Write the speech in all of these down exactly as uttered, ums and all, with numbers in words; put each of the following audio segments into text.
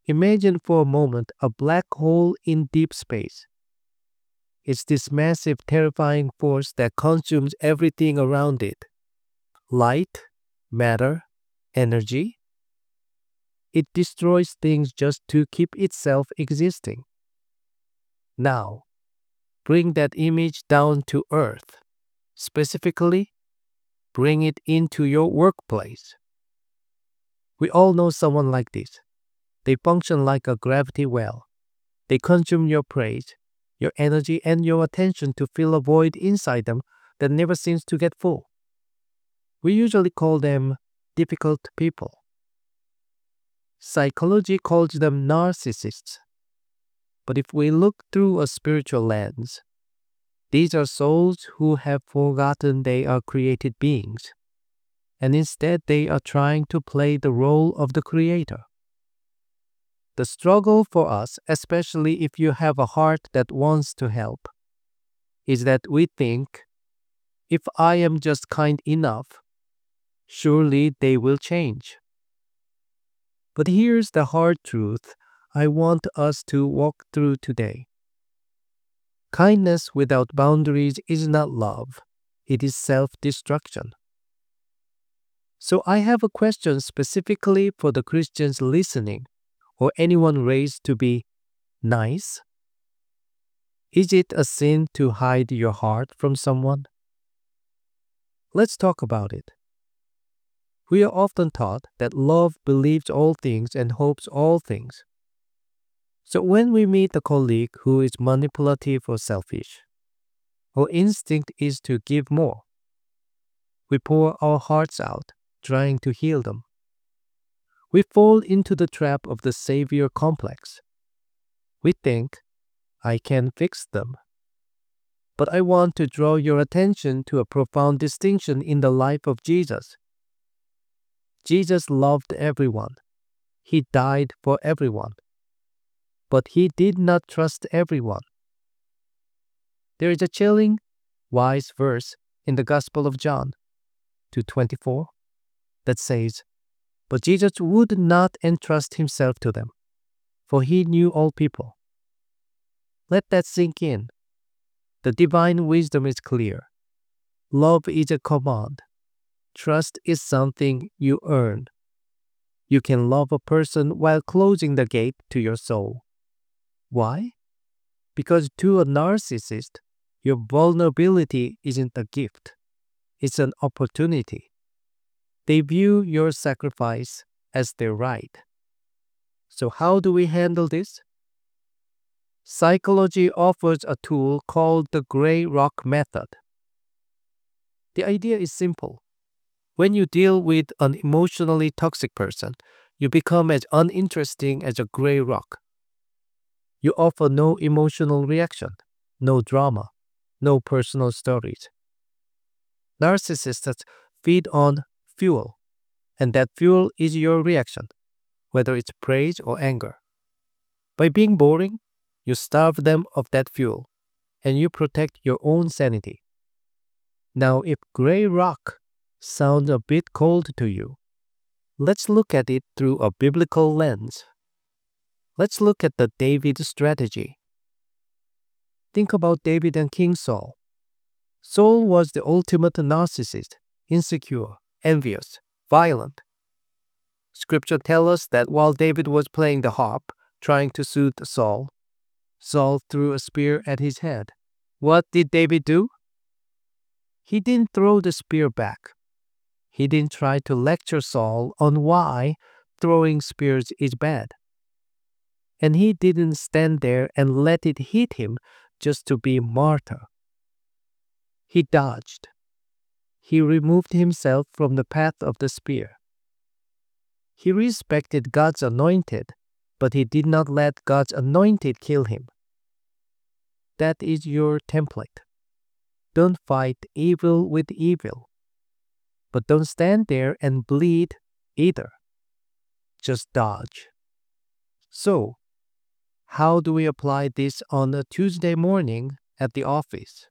Imagine for a moment a black hole in deep space. It's this massive, terrifying force that consumes everything around it: light, matter, energy. It destroys things just to keep itself existing. Now, bring that image down to Earth. Specifically, bring it into your workplace. We all know someone like this. They function like a gravity well. They consume your praise, your energy, and your attention to fill a void inside them that never seems to get full. We usually call them difficult people. Psychology calls them narcissists. But if we look through a spiritual lens, these are souls who have forgotten they are created beings, and instead they are trying to play the role of the creator. The struggle for us, especially if you have a heart that wants to help, is that we think, if I am just kind enough, surely they will change. But here's the hard truth I want us to walk through today. Kindness without boundaries is not love, it is self-destruction. So I have a question specifically for the Christians listening, or anyone raised to be nice. Is it a sin to hide your heart from someone? Let's talk about it. We are often taught that love believes all things and hopes all things. So when we meet a colleague who is manipulative or selfish, our instinct is to give more. We pour our hearts out, trying to heal them. We fall into the trap of the savior complex. We think, I can fix them. But I want to draw your attention to a profound distinction in the life of Jesus. Jesus loved everyone. He died for everyone. But he did not trust everyone. There is a chilling, wise verse in the Gospel of John two twenty-four that says, "But Jesus would not entrust himself to them, for he knew all people." Let that sink in. The divine wisdom is clear. Love is a command. Trust is something you earn. You can love a person while closing the gate to your soul. Why? Because to a narcissist, your vulnerability isn't a gift. It's an opportunity. They view your sacrifice as their right. So how do we handle this? Psychology offers a tool called the gray rock method. The idea is simple. When you deal with an emotionally toxic person, you become as uninteresting as a gray rock. You offer no emotional reaction, no drama, no personal stories. Narcissists feed on fuel, and that fuel is your reaction, whether it's praise or anger. By being boring, you starve them of that fuel, and you protect your own sanity. Now, if gray rock sounds a bit cold to you, let's look at it through a biblical lens. Let's look at the David strategy. Think about David and King Saul. Saul was the ultimate narcissist, insecure, envious, violent. Scripture tells us that while David was playing the harp, trying to soothe Saul, Saul threw a spear at his head. What did David do? He didn't throw the spear back. He didn't try to lecture Saul on why throwing spears is bad. And he didn't stand there and let it hit him just to be a martyr. He dodged. He removed himself from the path of the spear. He respected God's anointed, but he did not let God's anointed kill him. That is your template. Don't fight evil with evil. But don't stand there and bleed either. Just dodge. So, how do we apply this on a Tuesday morning at the office?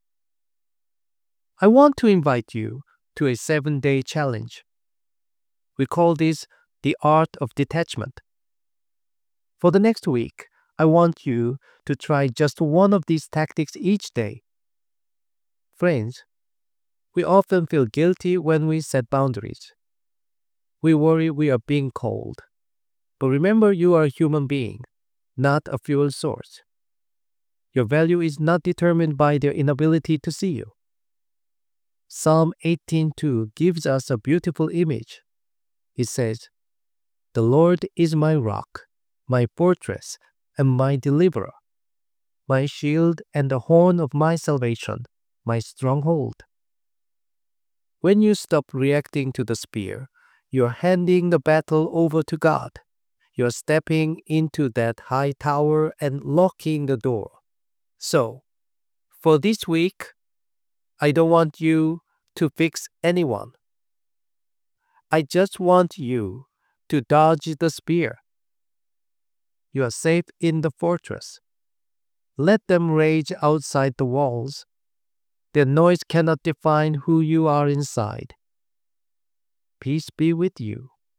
I want to invite you to a seven-day challenge. We call this the art of detachment. For the next week, I want you to try just one of these tactics each day. Friends, we often feel guilty when we set boundaries. We worry we are being cold. But remember, you are a human being, not a fuel source. Your value is not determined by their inability to see you. Psalm eighteen two gives us a beautiful image. It says, "The Lord is my rock, my fortress, and my deliverer, my shield and the horn of my salvation, my stronghold." When you stop reacting to the spear, you're handing the battle over to God. You're stepping into that high tower and locking the door. So, for this week, I don't want you to fix anyone. I just want you to dodge the spear. You are safe in the fortress. Let them rage outside the walls. Their noise cannot define who you are inside. Peace be with you.